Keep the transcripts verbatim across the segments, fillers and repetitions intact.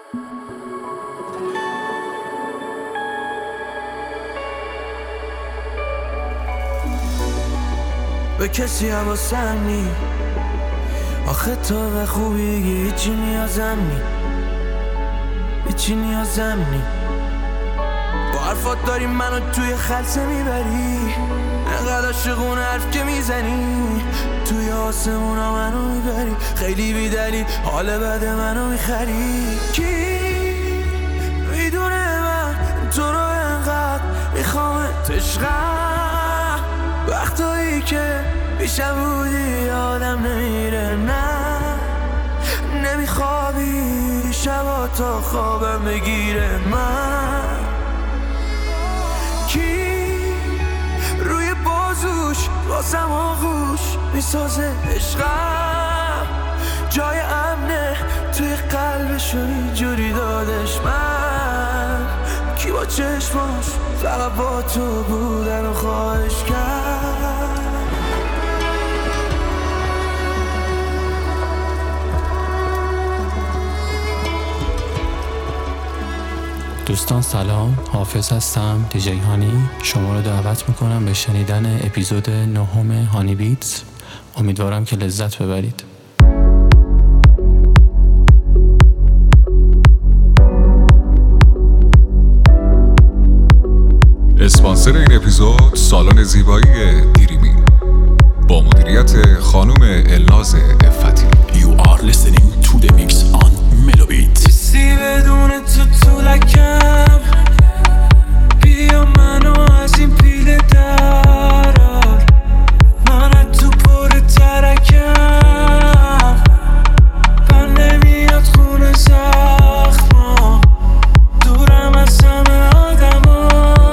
به کسی حواسم نی، آخه تو به خوبی هیچی نیازم نی، هیچی نیازم نی. با حرفات داری منو توی خلسه میبری، انقدر عاشقون حرف که میزنی، توی آسمونا منو میبری، خیلی بیدلی حال بد منو میخری. کی میدونه من تو رو انقدر میخوامت عشقم، وقتایی که پیشم بودی آدم نمیره، نه نمیخوابی شبا تا خوابم بگیره. من کی روی بازوش واسم آغوش میسازه عشقم، جای امنه توی قلبشو اینجوری دادش. من کی با چشماش فقط با تو بودن و خواهش کرد. دوستان سلام، حافظ هستم، دیجی هانی. شما رو دعوت میکنم به شنیدن اپیزود نهم هانی بیتس. امیدوارم که لذت ببرید. اسپانسر این اپیزود سالن زیبایی دیریمی با مدیریت خانم الناز افتی. You are listening to the mix on Melobit. کسی بدون تو تو لکم، بیا منو از این پیله درار، من تو پر ترکم، پر نمیاد خونه زخما، دورم از همه آدما،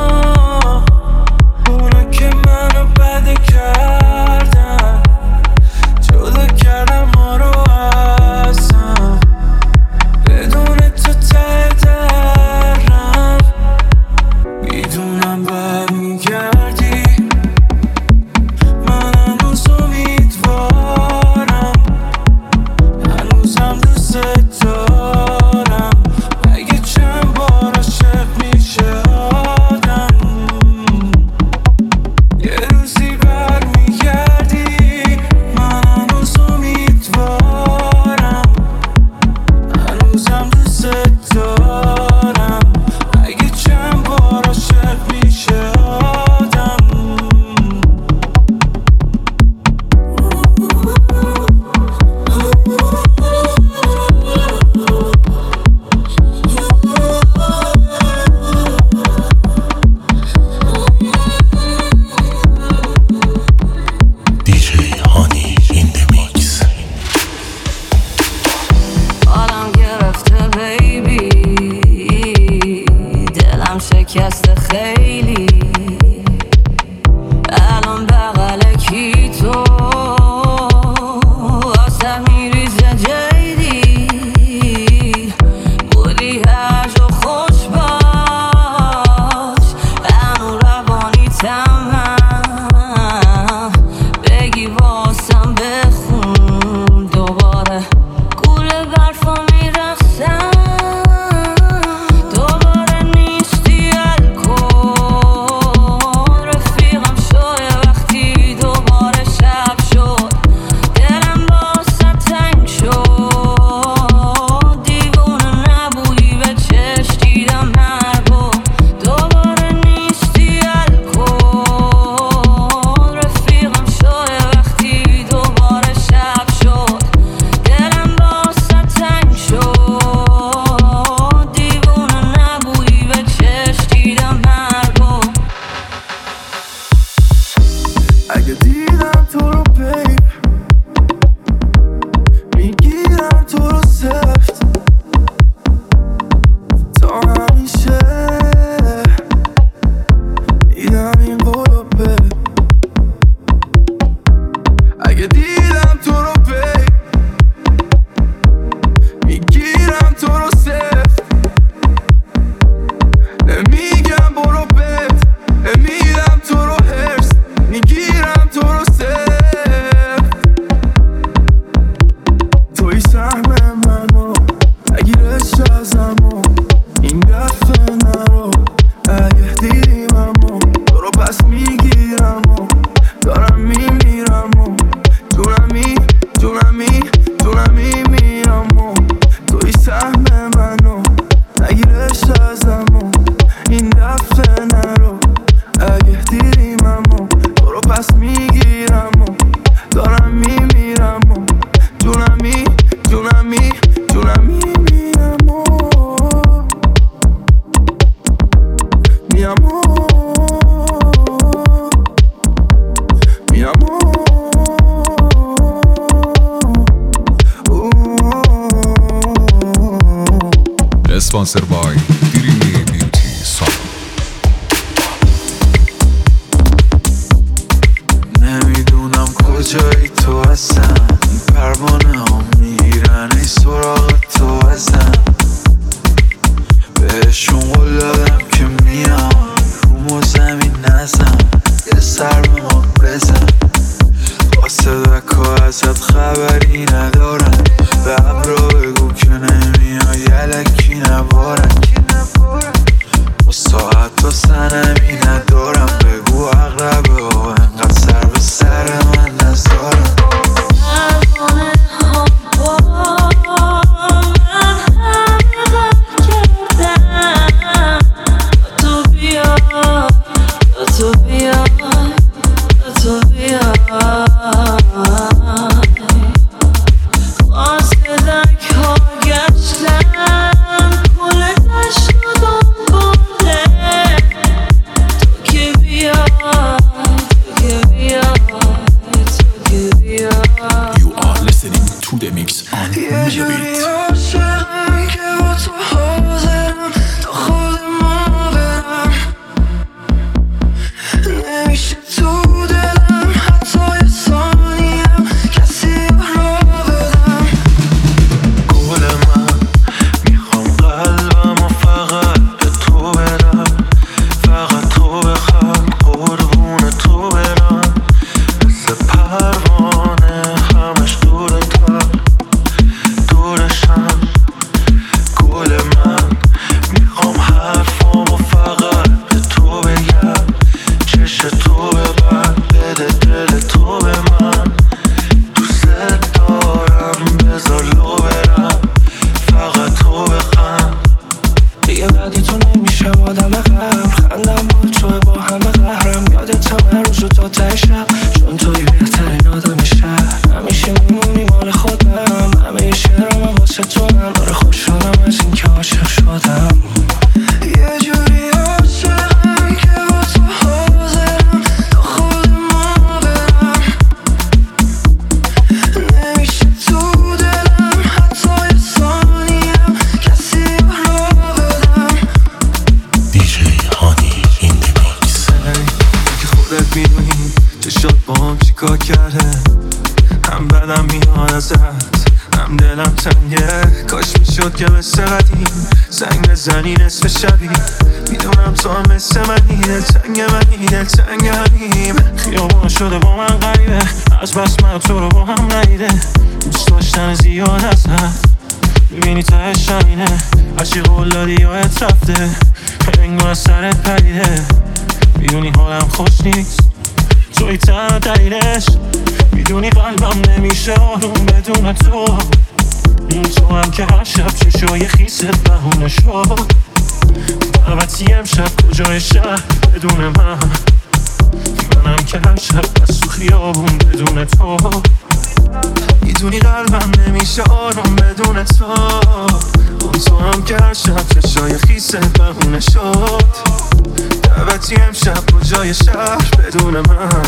اونا که منو بده کردن، جدا کردم ما رو ازم، بدون تو ته درم، میدونم برمیگردی، من هنوز امیدوارم، هنوزم دوست دارم، اگه چند بار عاشق میشه آدم، یه روزی برمیگردی، من هنوز امیدوارم، هنوزم دوست دارم، اگه چند بار عاشق میشه آدم. دیجی هانی in the mix. حالم گرفته بیبی، دلم شکسته خیلی، الان بغل کی تو واسه میریزه جیدی، بودی هرج و خوش باش، هنو روانی تمام، بگی واسم بخون دوباره، گوله برفا میرخسم، دوباره نیستی الکل، اسپانسر بای دیریمی بیوتی سالون. نمیدونم کجایی تو هستم، این پروانه ها میرن ای سراغ تو ازم. بهشون قول دادم که میام رومو زمین نزم، یه سر به ما بزن. قاصدک ازت خبری ندارم، به ابرا بگو که نمیای یلکی نبارم. با ساعت تا سنمی ندارم، بگو اقربه ها انقدر سر به سر من نزارم. زنی نصف شبی میدونم تو هم مثل منی، دلتنگ منی دلتنگ همیم. خیابون شده با من غریبه، از بس من تو رو با هم ندیده. دوست داشتن زیاد ازت میبینی تهش همینه، هرچی قول دادی یادت رفته، انگار از سرت پریده. میدونی حالم خوش نیست، توی تنها دلیلش. میدونی قلبم نمیشه آروم بدون تو. تو هم که هر شب چشای خیست بهونه شد. دعوتی امشب کجای شهر بدون من، منم که هر شب بس تو خیابون بدون تو. میدونی قلبم نمیشه آروم بدون تو. اون تو هم که هر شب چشای خیست بهونه شد. دعوتی امشب کجای شهر بدون من،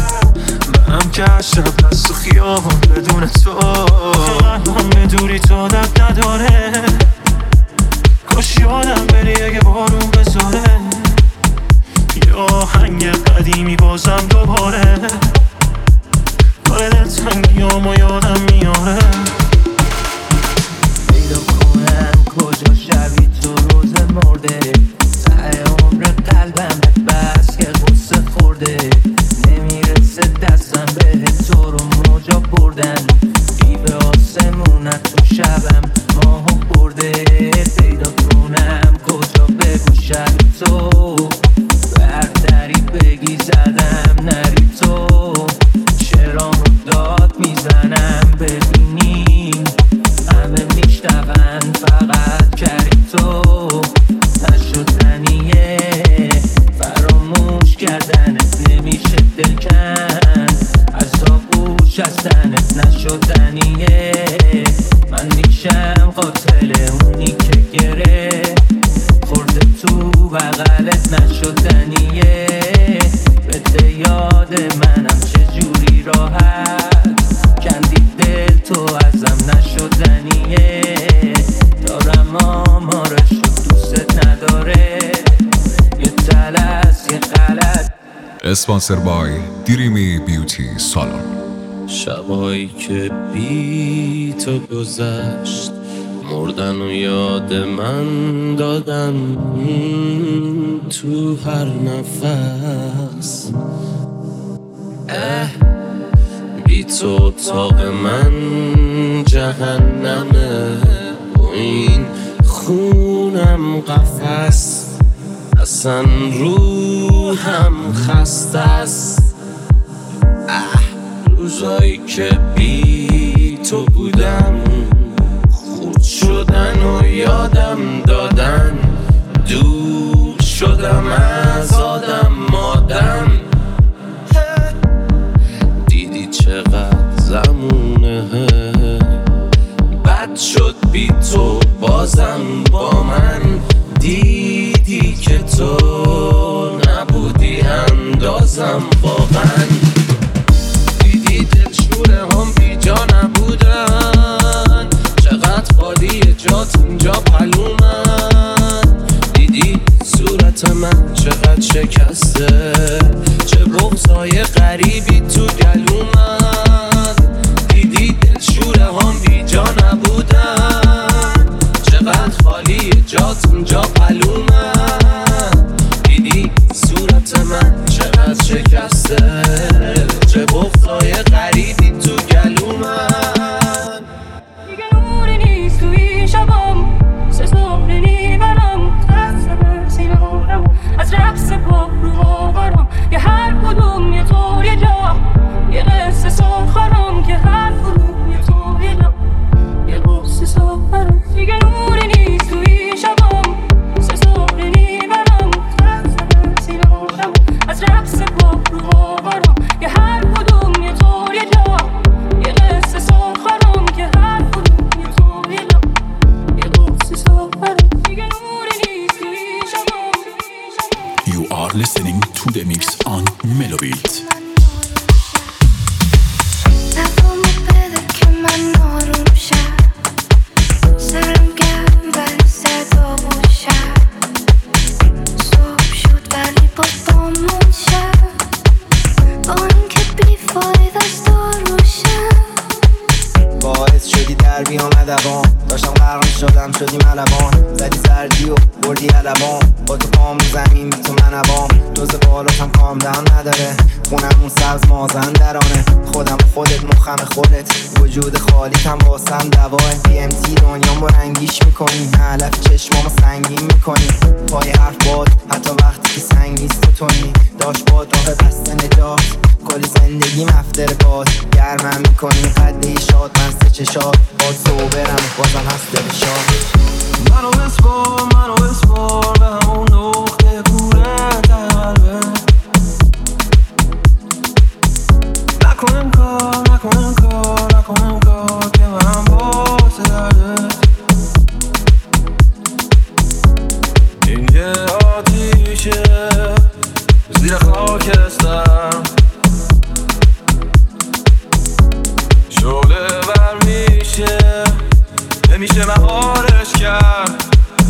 منم که هر شب بس تو خیابون بدون تو. قلبم به دوری تو دب نداره، کاش یادم بری اگه بارون بذاره. یه آهنگ قدیمی بازم دوباره، کار دلتنگیامو یادم میاره. پیدا کنم کجا شبی تو روز مرده، ته عمر قلبم بس که غصه خورده. نمیرسه دستم به تو رو موجا بردن، بیبه آسمونت تو شبم ماهو برده. پیدا کنم کجا بگو شبی تو، برداری بگی زدم نری تو. شرامو داد میزنم ببینی همه میشنون فقط کردی تو. نشدنیه فراموش کردنت، نمیشه دل کند از آغوش هستنت. نشدنیه من میشم قاتل اونی که گره خورده تو بغلت. نشدنیه بده یاد منم چجوری راحت کندی دل تو ازم. نشدنیه دارم آمارشو اسپانسر بای دریمی بیوتی سالن. شبایی که بی تو گذشت مردن و یاد من دادن تو هر نفس. اه بی تو اتاق من جهنمه و این خونم قفس. اصلا روحم خسته است. اه روزایی که بی تو بودم خود شدن و یادم دادن. دور شدم از آدم مادم. دیدی چقدر زمونه بد شد بی تو بازم با من. دیدی که تو نبودی اندازم واقعا. دیدی دلشوره هم بی جا نبودن. چقدر خالی جات اینجا پلومن. دیدی صورت من چقدر شکسته. چه بغضای غریبی تو گلومن. دیدی دلشوره هم بی جا نبودن. چقدر خالی جات اینجا پلومن. دیدی صورت من چقدر شکسته. چه بغضای غریبی تو گلومن. دیگه نوری نیست توی شبام. سه صبح نیبرم خسته سینه هارم. از رقص پا رو آورم. یه هر کدوم یه طور یه جا. یه قصه ساخرم که هر کدوم یه طور یه جا. یه قصه ساخرم. دیگه نوری نیست توی شبام. سه صبح نیبرم خسته سینه هارم. از رقص پا رو آورم. یه هر کدوم یه طور یه جا. یه قصه ساخرم که هر کدوم یه طور یه جا. یه قصه ساخرم. دیگه نوری نیست توی شبام. You are listening to the mix on Melobit. نفهمی بده که من آروم شم. سرم گرم ولی صدا باشم. صبح شد ولی با بامون شم. با اینکه بیفاید از داروشم. باعث شدی در بیام ادبان. داشتم غرق شدم شدی ملبان. زدی سردی و بردی علبان. با تو پام رو زمین بی تو منبام. دوز بالاتم کام دهم نداره. خونمون سبز مازن درانه. خودم و خودت مخم خودت. وجود خالیتم واسم دواه. دی ام تی دنیام با رنگیش میکنی. علف چشمامو سنگین میکنی. پای حرف باد حتی وقتی که سنگ نیست تو تونی. داشت باد راه بسته نجات. کل زندگی مفتر باد. گرمم میکنی قده شاد من سه چشاد. باد صوبرم بازم هست دل شاد. منو بسپار منو بسپار به همون نقطه کوره قلبه. نکنم کار نکنم کار نکنم کار که من باعث درده. این یه آتیشه زیر خاکستر. شعله بر میشه نمیشه مهارش کرد.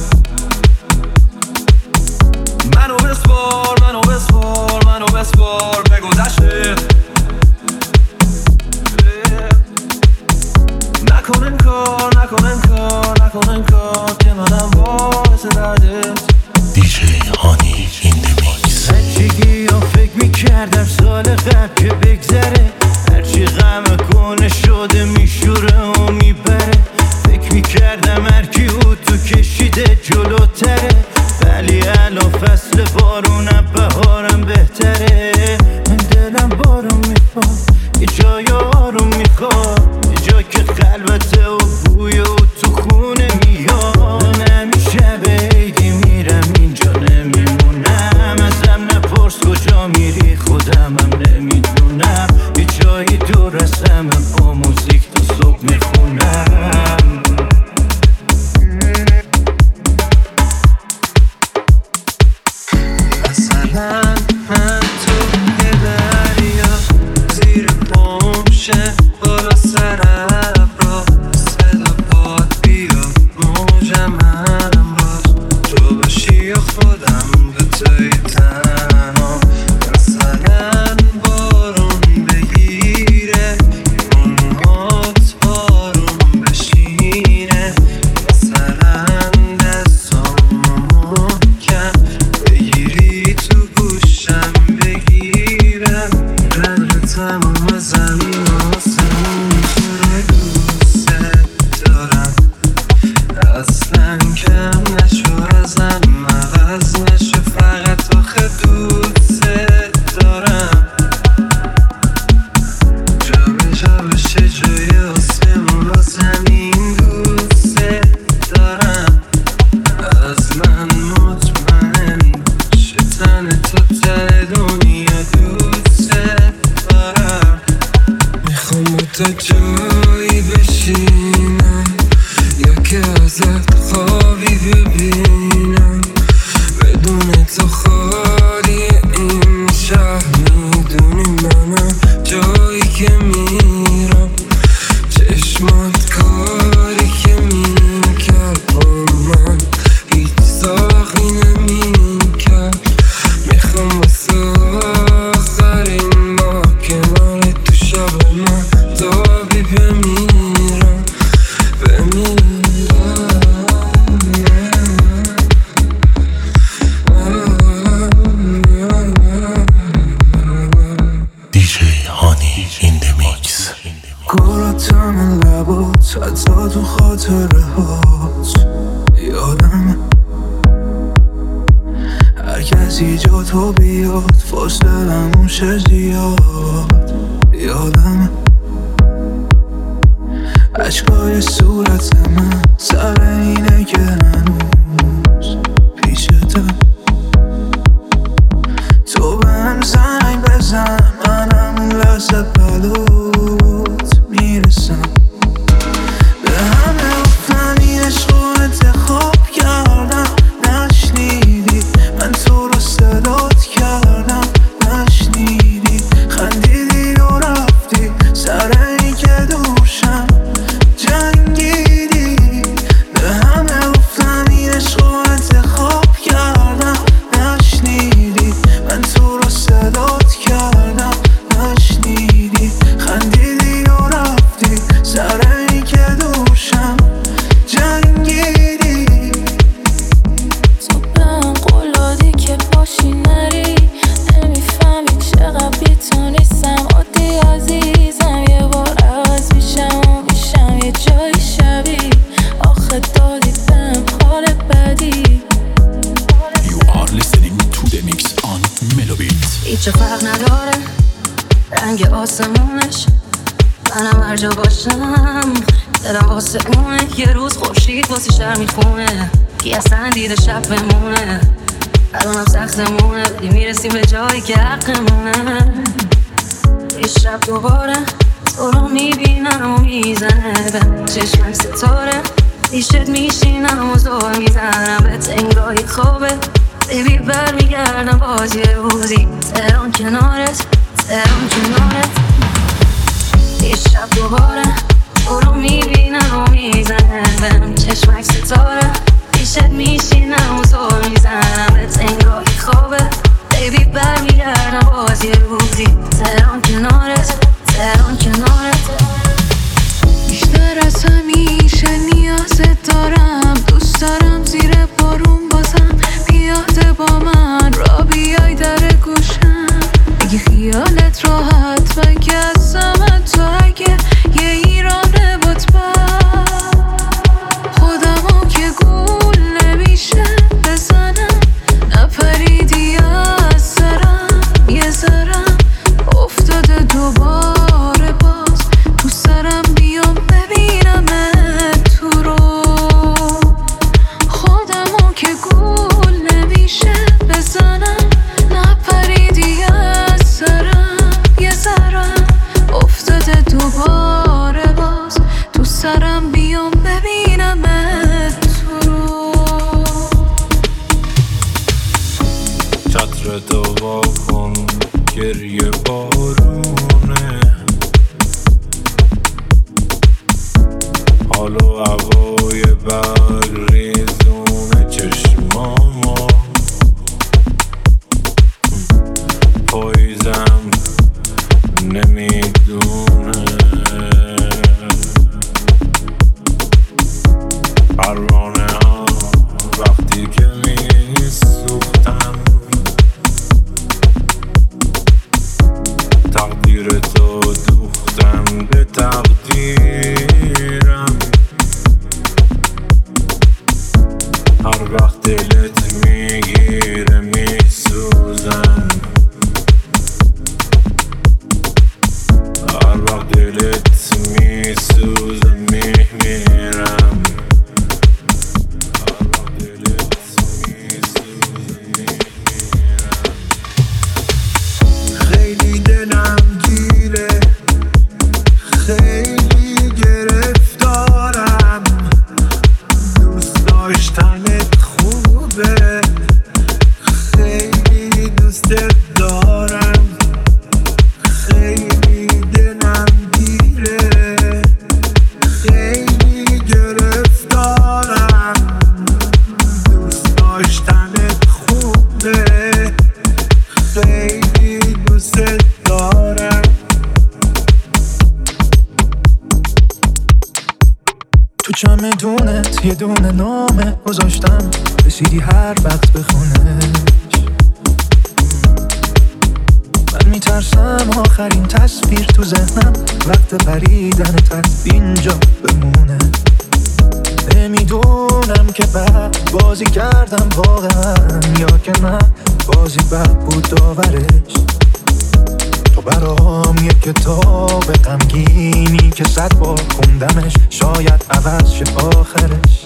منو بسپار منو بسپار منو بسپار به گذشته. نکنن کار نکنن کار نکنن کار که منم باعث دردت. دیجی هانی این دمیکس. بچگی ها فکر میکردم سال قبل که بگذره. هرچی غم کنه شده میشوره و میبره. فکر میکردم هرکی او تو کشیده جلوتره. ولی الان فصل بارونم بهارم بهتره. من دلم بارون میخواد یه جای آروم میخواد. یه جا که خلوته و بوی و تو خونه میاد. من همیشه به عیدی میرم اینجا نمیمونم. ازم نپرس کجا میری خودم هم نمیدونم. یه جایی دور ازم با موزیک تا صبح میخونم. مثلا من تو اصلا کم نشو ازم عوض نشو فقط آخه دوست دارم جا به جا بشه جای آسمون و زمین دوست دارم از من مطمئن باشه تن تو تر دنیا دوست دارم میخوام تا جایی بشینم یا که ازت خوابی ببینم بدون تو خالی این شهر میدونی منم جایی که میرم چشمات کاری که میکرد با من هیچ ساقی نمیکرد میخوام واسه آخرین با کنار تو شب من تابی بمیرم بمیرم دیجی هانی این دی میکس گلاتم لبات حتی تو خاطره هات یادمه هر کسی جا تو بیاد فاصلمون شه زیاد یادمه عشقای صورت من سر اینه که هنوز پیشتم تو به هم زنگ بزن منم اون لحظه بلوت میرسم به همه گفتم این عشق رو انتخاب کردم نشنیدی من تو رو صدات کردم نشنیدی خندیدی و رفتی سر این که دوشم جنگیدی به همه گفتم این عشق رو انتخاب کردم نشنیدی من تو رو صدات کردم نشنیدی خندیدی و رفتی سر این که دوشم جنگیدی تو به هم قول دادی که باشی نری نمیفهمی چقدر بی تو نیستم عادی عزیزم یه بار عوض میشم و میشم یه جای شبیه آخه دادی بهم حال بدی You are listening to the mix on Melobeat. هیچ فرق نداره رنگ آسمونش منم هر جا باشم دلم واسه اونه یه روز خورشید واسه شهر میخونه کی اصلا دیده شب بمونه الانم سختمونه ولی میرسیم به جایی که حقمونه یه شب دوباره تو رو میبینم و میزنه به چشمم ستاره پیشت میشینم و زور میزنم بهت انگاهی خوابه بیبی برمیگردم باز یه روزی تهران کنارت تهران کنارت یه شب دوباره تو رو میبینم و میزنه بهم چشمک ستاره پیشت میشینم و زور میزنم بهت انگاهی خوابه بیبی برمیگردم باز یه روزی تهران کنارت تهران کنارت بیشتر از همیشه نیازت دارم دوست دارم زیر بارون بازم بیاده با من را بیای در گوشم اگه خیالت راحت من که ازم تو اگه یه ایرانه بود بر خودمو هر وقت دلت میگیره میسوزم، هر وقت دلت میسوزه میمیرم، هر وقت دلت میسوزه میمیرم. خیلی دلم گیره، خیلی گرفتارم، دوست داشتنت خوبه، خیلی دوستت دارم، خیلی دلم گیره، خیلی گرفتارم، دوست داشتنت خوبه، خیلی دوستت دارم. تو چمدونت یه دونه نامه گذاشتم، رسیدی هر وقت بخونش. من میترسم آخرین تصویر تو ذهنم وقت پریدنت از اینجا بمونه. نمیدونم که بعد بازی کردم واقعا یا که نه بازی بد بود داورش. تو برام یه کتاب غمگینی که صد بار خوندمش، شاید عوض شه آخرش.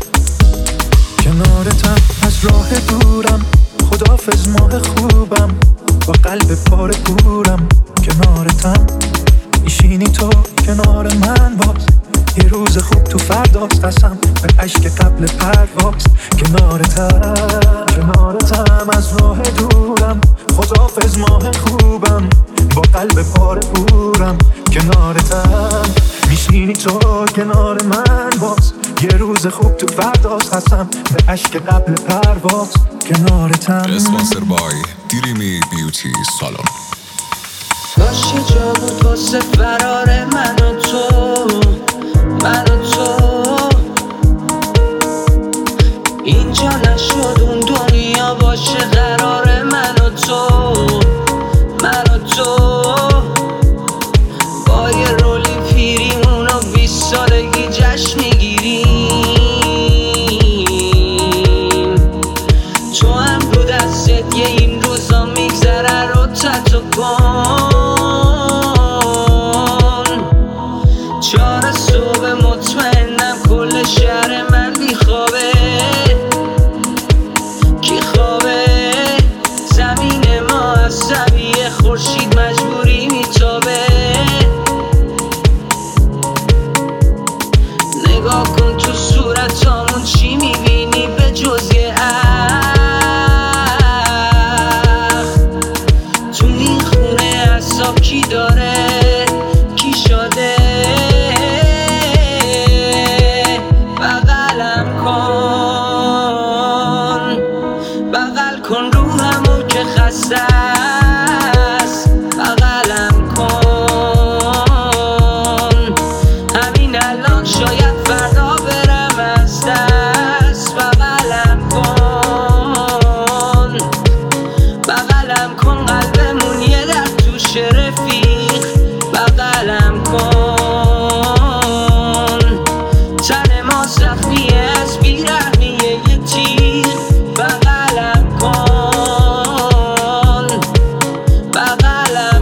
کنارتم از راه دورم، خدافظ ماه خوبم، با قلب پاره پورم. کنارتم میشینی تو کنار من باز، یه روز خوب تو فرداست، قسم به عشق قبل پرواز. کنارتم کنارتم از راه دورم، خدافظ ماه خوبم، با قلب پاره پورم. کنارتم میشینی تو کنار من باز، یه روز خوب تو فرداست، قسم به عشق قبل پرواز. کنارتم. اسپانسر بای دیریمی بیوتی سالن. باشه جا بود واسه فرار من و تو، من و تو. اینجا نشد اون دنیا باشه قرار من و تو، من و تو. با یه رولی پیریمون و بیست سالگی جشن میگیریم. تو هم رو دستت یه این روزا میگذره رو تتو کن. چهار صبح مطمئنم کل شهر من بیخوابه. کی خوابه؟ زمین ما از زمین خورشید مجبوری میتابه. نگاه کن تو صورتامون چی میبینی به جز یه اخ. تو این خونه عصاب کی داره، کی شده. بغلم کن، بغل کن روحمو که خسته است. بغلم کن، همین الان شاید فردا برم از دست. بغلم کن، بغلم کن، قلبمون یه در توش رفیق. بغلم کن، تن ما زخمیه از بیرحمیه یه تیر. بغلم کن، بغلم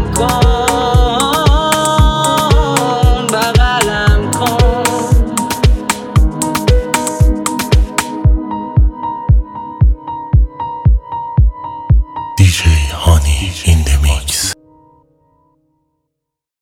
کن، بغلم کن. دیجی هانی این